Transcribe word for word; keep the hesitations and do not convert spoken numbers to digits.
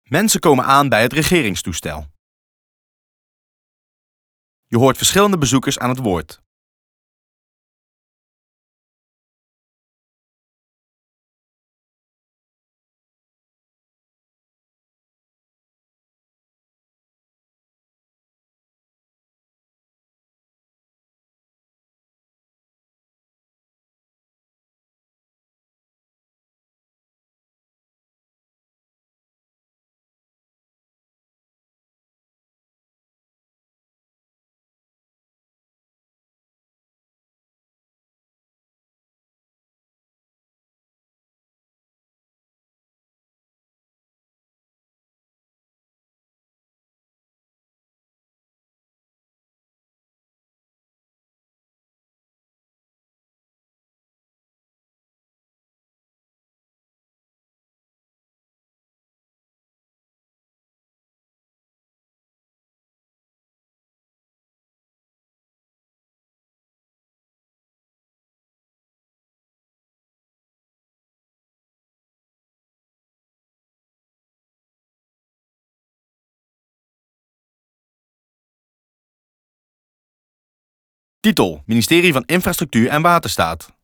Mensen komen aan bij het regeringstoestel. Je hoort verschillende bezoekers aan het woord. Titel: Ministerie van Infrastructuur en Waterstaat.